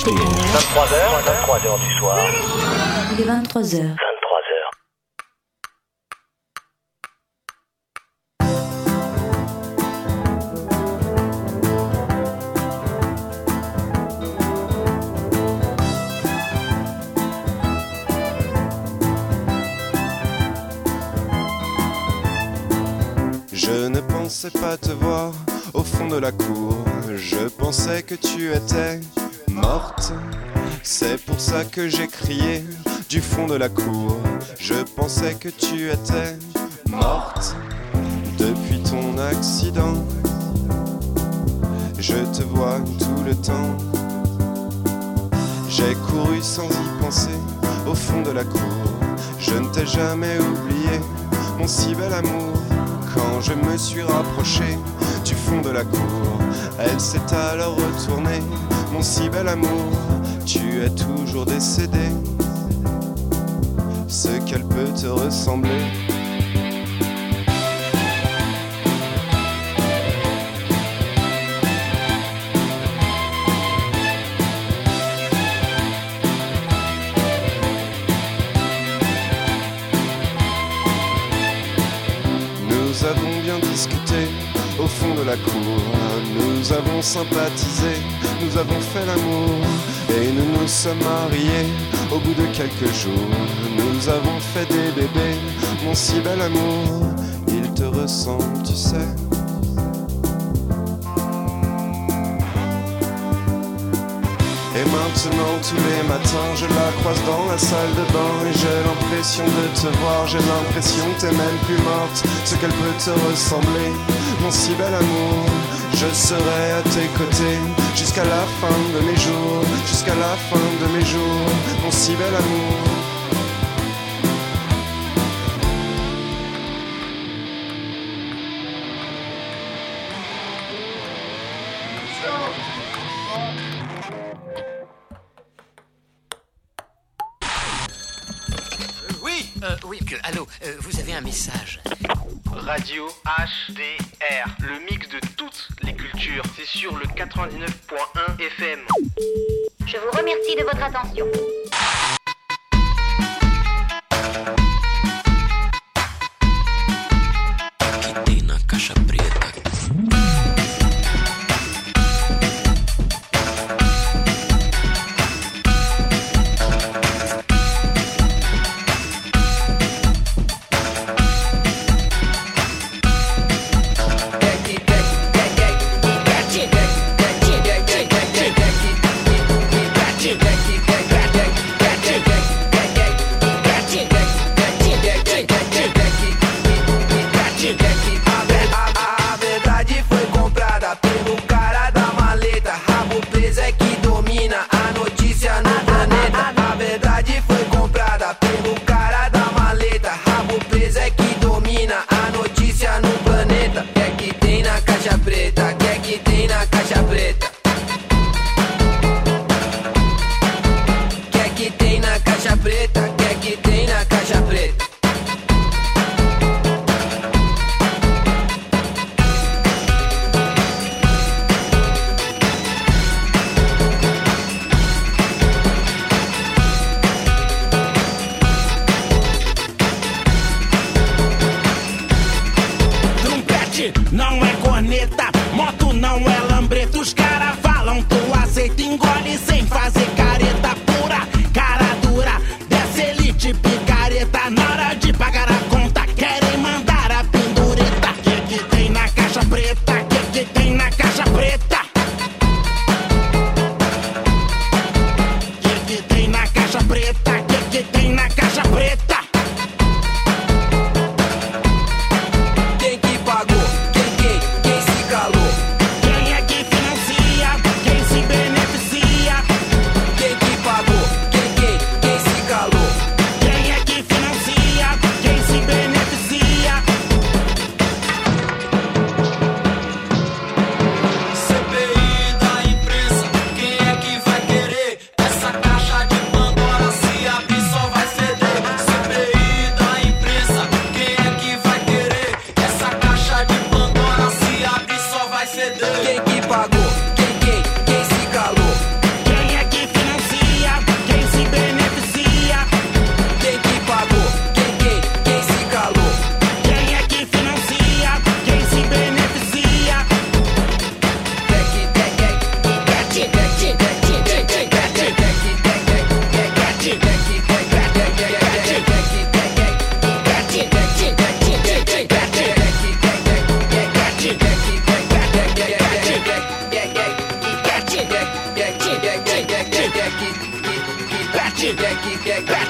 23h du soir. Il est 23h. Je ne pensais pas te voir au fond de la cour. Je pensais que tu étais morte. C'est pour ça que j'ai crié du fond de la cour. Je pensais que tu étais morte depuis ton accident. Je te vois tout le temps. J'ai couru sans y penser au fond de la cour. Je ne t'ai jamais oublié, mon si bel amour. Quand je me suis rapproché du fond de la cour, elle s'est alors retournée, mon si bel amour. Tu es toujours décédé, ce qu'elle peut te ressembler. Nous avons bien discuté au fond de la cour. Nous avons sympathisé, nous avons fait l'amour. Et nous nous sommes mariés au bout de quelques jours. Nous avons fait des bébés, mon si bel amour. Il te ressemble, tu sais. Et maintenant tous les matins je la croise dans la salle de bain. Et j'ai l'impression de te voir, j'ai l'impression que t'es même plus morte. Ce qu'elle peut te ressembler, mon si bel amour. Je serai à tes côtés jusqu'à la fin de mes jours. Jusqu'à la fin de mes jours, mon si bel amour. Allô, vous avez un message. Radio HDR, le mix de toutes les cultures. C'est sur le 99.1 FM. Je vous remercie de votre attention.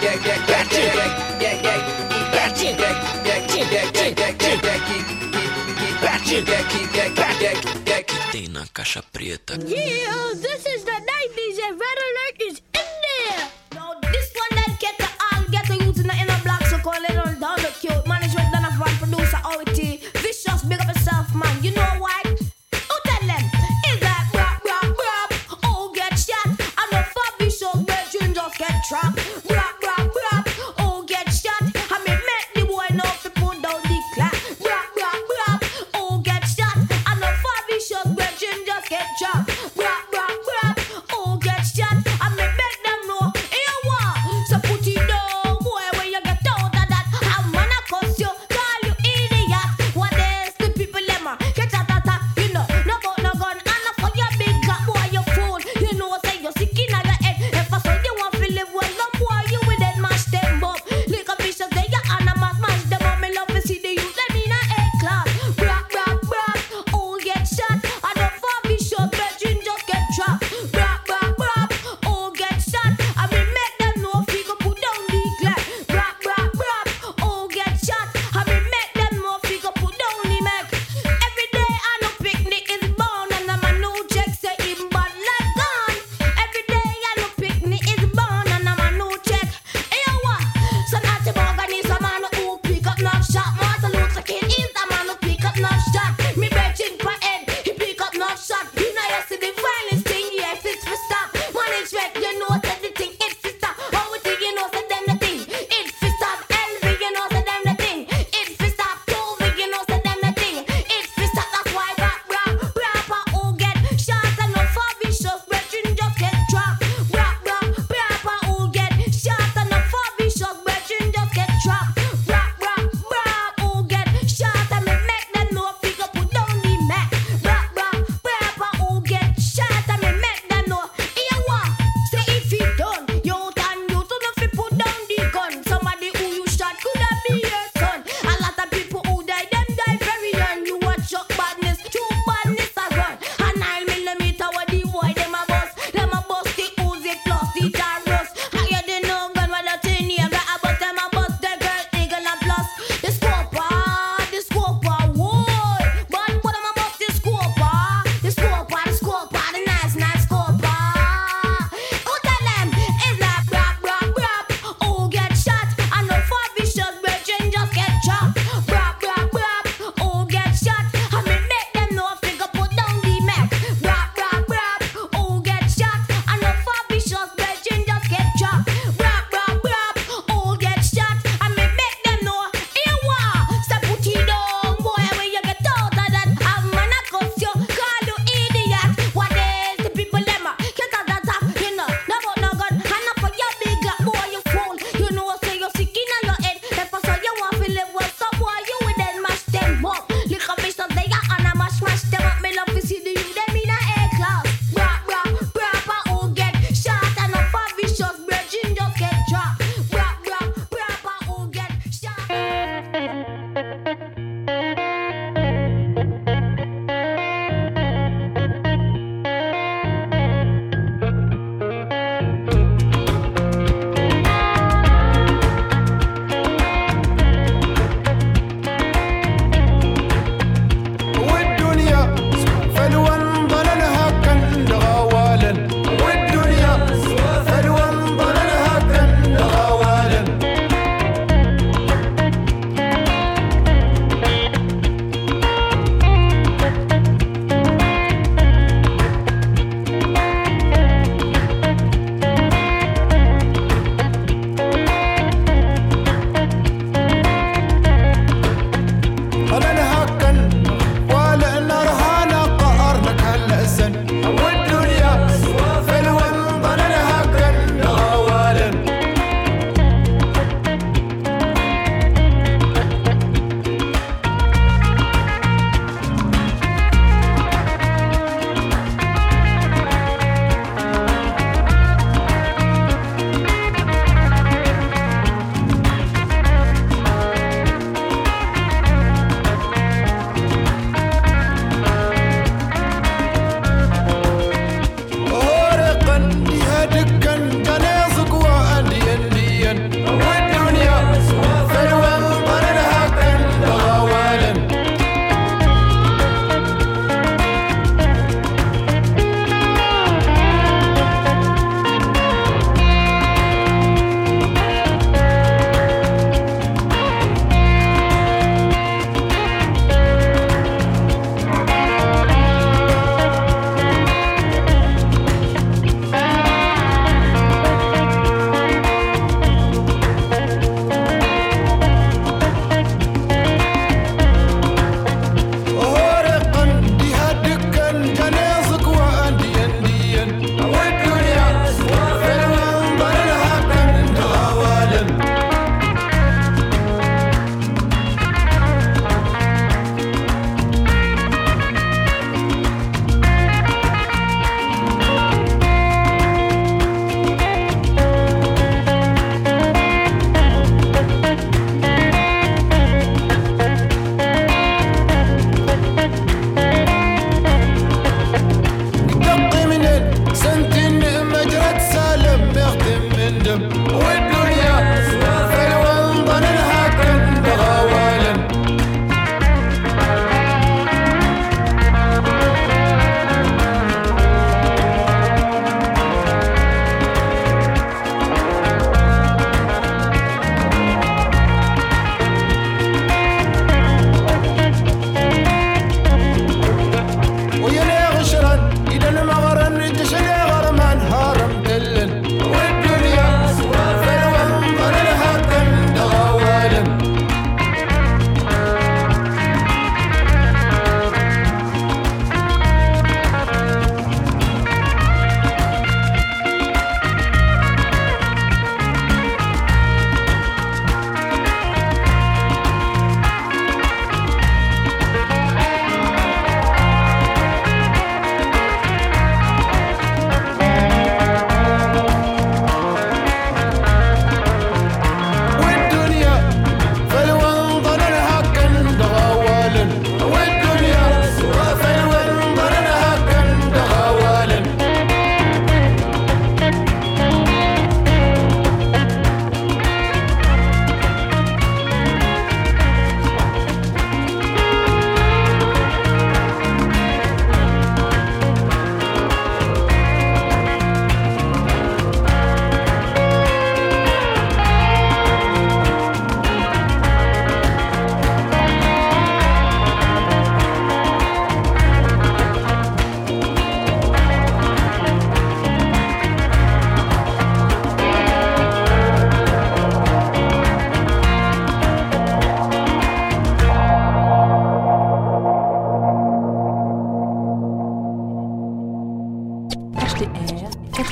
Tem na caixa preta. Yeah, this is the night DJ. Red Alert is in there. Now this one that get the all get the youth in the block, so call it all down the cute. Management done a van producer OT. Vicious, big up yourself, man. You know why? Who tell them? Is that rap, rap, rap? Oh, get shot. I'm a far vicious, but you just get trapped. Rap, rap, rap. Oh, get shot. I mean, make the boy know to put down the clap. Rap, rap, rap. Oh, get shot. I'm a far vicious, but you just get trapped. Rap, rap, rap. Oh, get shot.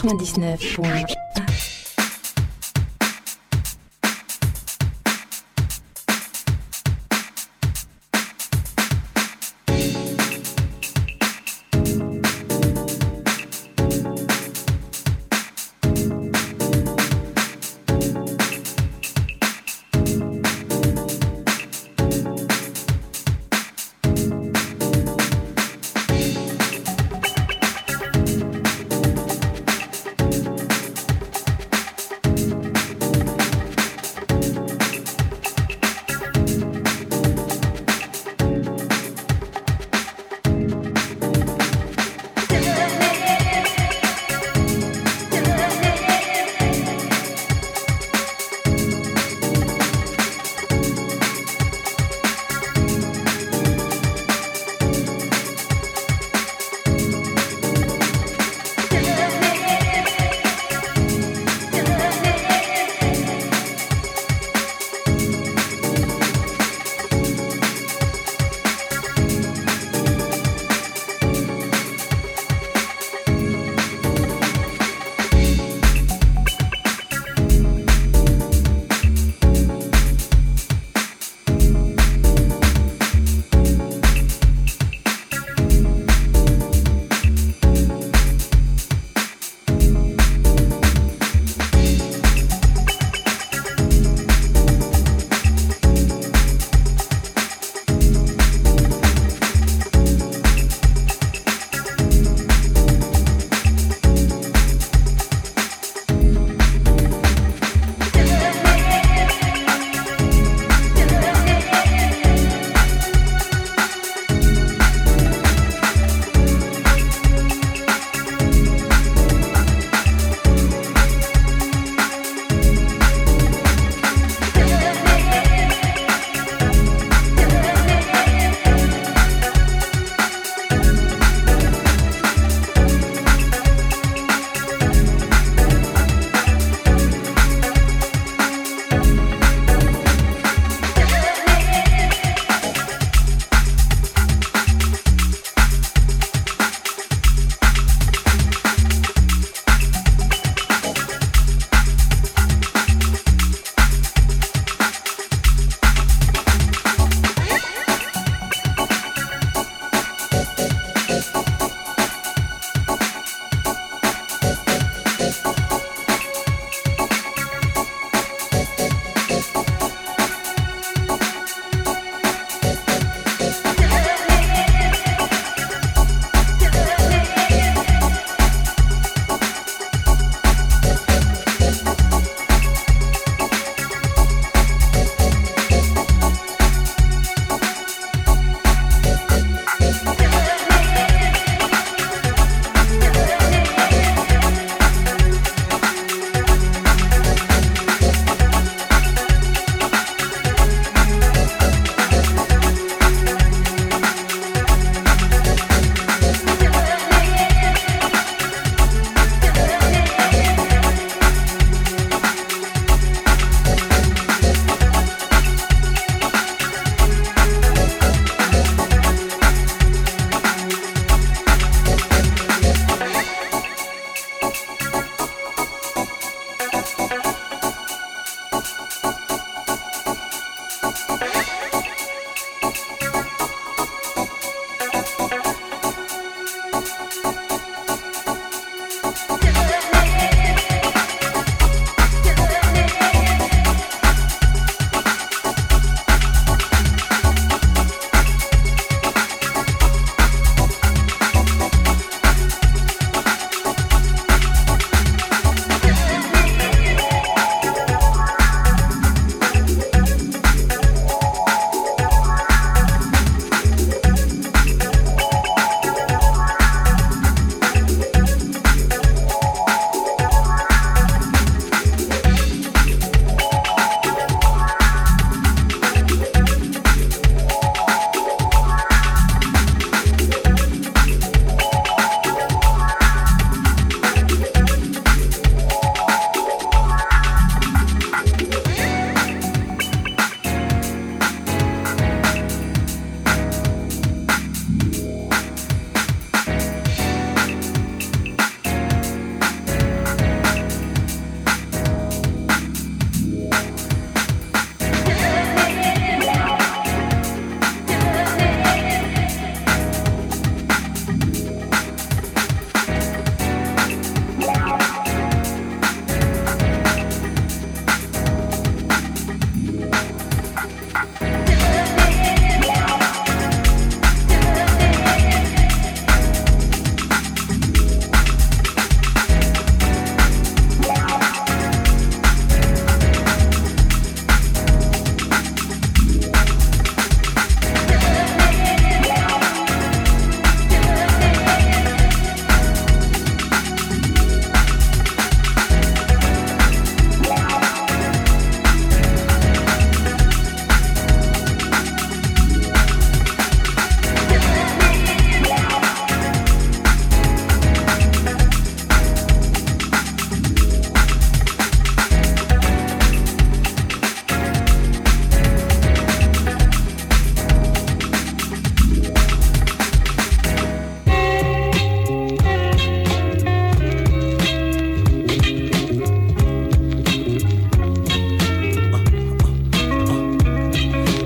99.1.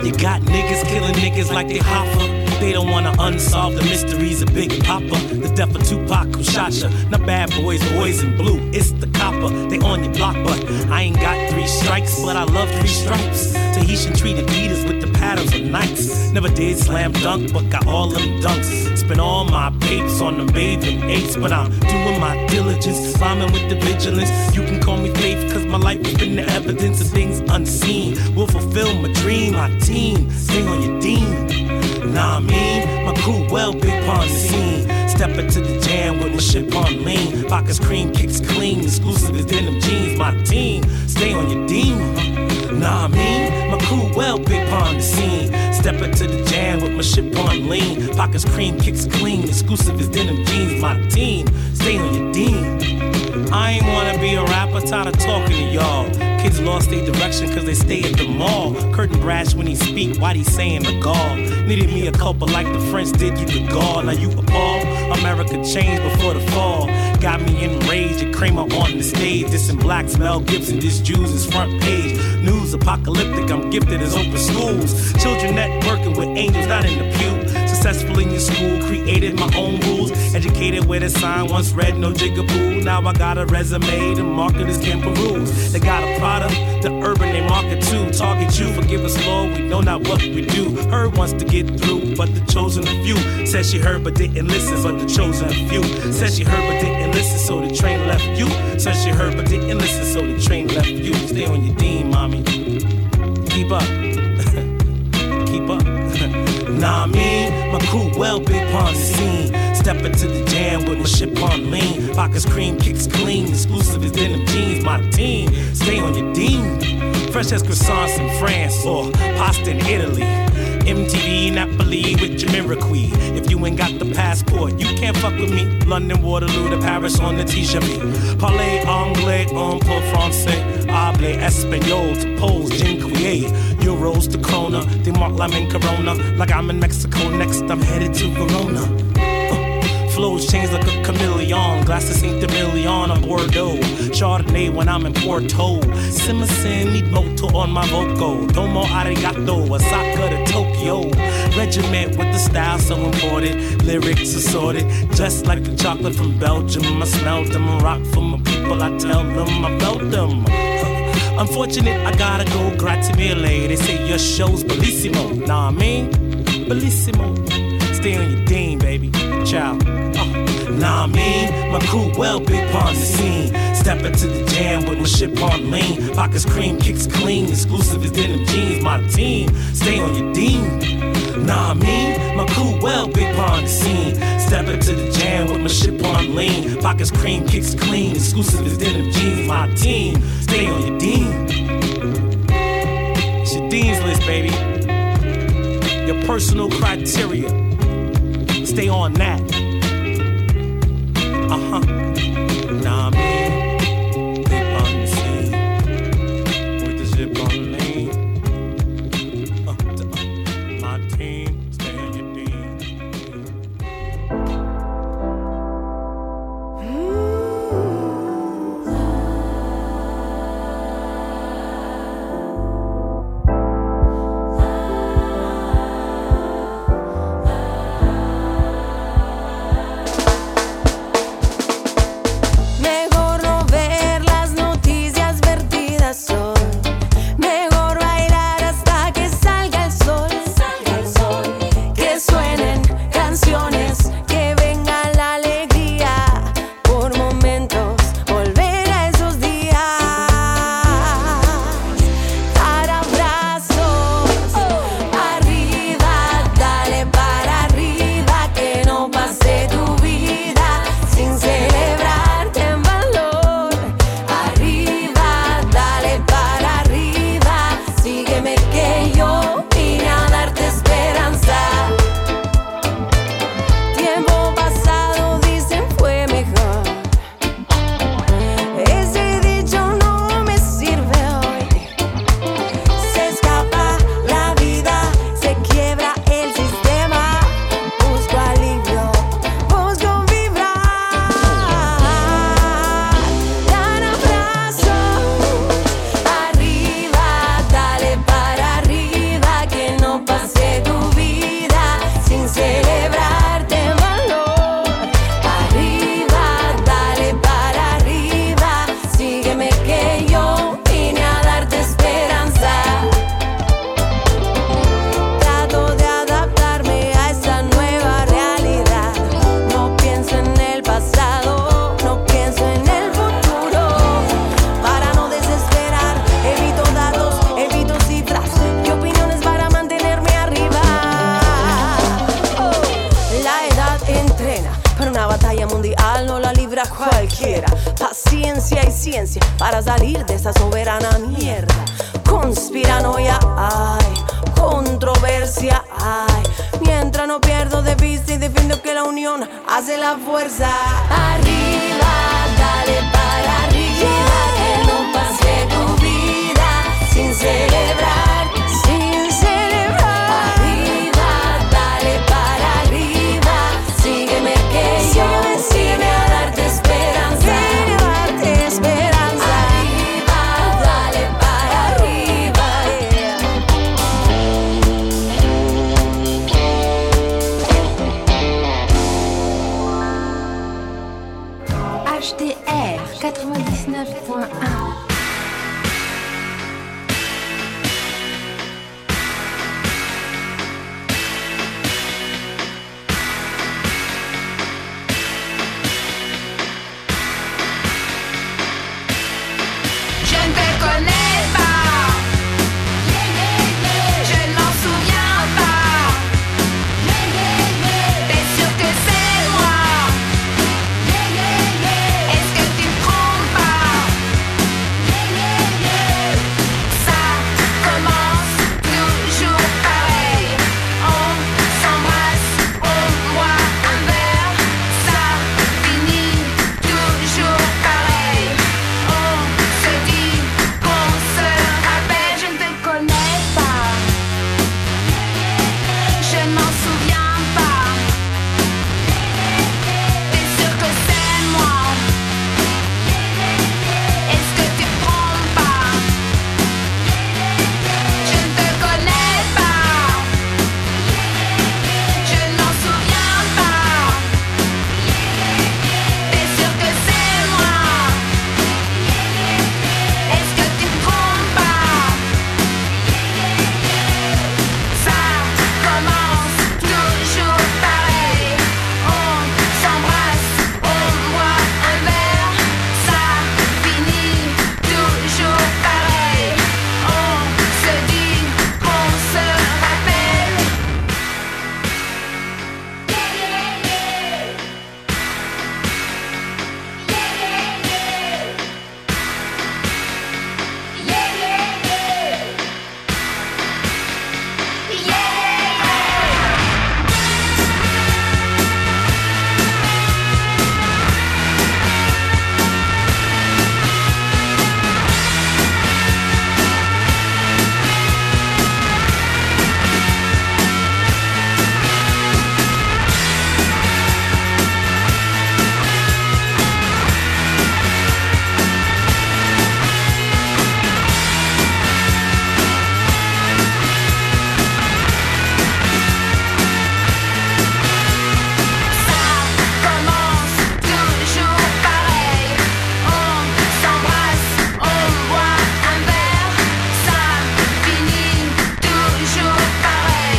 You got niggas killing niggas like they Hoffa. They don't wanna unsolve the mysteries of Big Papa. The death of Tupac who shot ya. Not bad boys, boys in blue, it's the copper. They on your block, but I ain't got 3 strikes, but I love 3 stripes. Tahitian treated Adidas with the patterns of Nikes. Never did slam dunk, but got all them dunks. Spent all my papers on them bathing apes, but I'm doing my diligence, rhyming with the vigilance. You can call me Faith, cause my life has been the evidence of things unseen. Will fulfill my dream, my team, stay on your dean. Nah, I mean, my crew well big pond the scene. Step into the jam with my shit on lean. Pockets cream, kicks clean, exclusive as denim jeans. My team, stay on your dean. Nah, I mean, my crew well big pond the scene. Step into the jam with my shit on lean. Pockets cream, kicks clean, exclusive as denim jeans. My team, stay on your dean. I ain't wanna be a rapper, tired of talking to y'all. Kids lost their direction cause they stay at the mall. Curtain brash when he speak, why he saying the gall? Needed me a couple like the French did you the gall. Now you appalled, America changed before the fall. Got me enraged, and Kramer on the stage. This in blacks, Mel Gibson, this Jews is front page. News apocalyptic, I'm gifted as open schools. Children networking with angels, not in the pew. Successful in your school, created my own rules. Educated where the sign once read no jigaboo. Now I got a resume, the marketers can peruse. They got a product, the urban they market too. Target you, forgive us Lord, we know not what we do. Heard wants to get through, but the chosen few. Said she heard but didn't listen, but the chosen few. Said she heard but didn't listen, so the train left you. Said she heard but didn't listen, so the train left you. Stay on your dean, mommy. Keep up. Keep up. Nah, I mean, my crew well big pond the scene. Step into the jam with my shit on lean. Pockets cream, kicks clean, exclusive as denim jeans. My team, stay on your dean. Fresh as croissants in France or pasta in Italy. MTV Napoli with Jamiroquai. If you ain't got the passport, you can't fuck with me. London, Waterloo to Paris on the t-shirt. Parlez anglais, un peu français. Hable espagnol to Poles, Jinquier. Euros to Krona. They mark like I'm in Corona. Like I'm in Mexico next, I'm headed to Verona. Flows change like a chameleon. Glasses Saint Emilion on Bordeaux. Chardonnay when I'm in Porto. Simmerson, need moto on my vocal. Domo arigato, Osaka to Tokyo. Regiment with the style so imported. Lyrics assorted, just like the chocolate from Belgium. I smelled them, rock for my people, I tell them I felt them. Unfortunate, I gotta go, grazie mille. They say your show's bellissimo. Nah, I mean, bellissimo. Stay on your dean, baby. Ciao. Nah, I mean, my crew well big pond the scene. Step into the jam with my shit on lean. Pockets cream, kicks clean, exclusive as denim jeans. My team, stay on your dean. Nah, I mean, my crew well big pond the scene. Step into the jam with my shit on lean. Pockets cream, kicks clean, exclusive as denim jeans. My team, stay on your dean. It's your dean's list, baby. Your personal criteria. Stay on that. Nah, I mean, big on the scene with the zip on the lane. My team, stay on your team. libre a cualquiera. Paciencia y ciencia para salir de esa soberana mierda. Conspiranoia hay, controversia hay. Mientras no pierdo de vista y defiendo que la unión hace la fuerza. Arriba.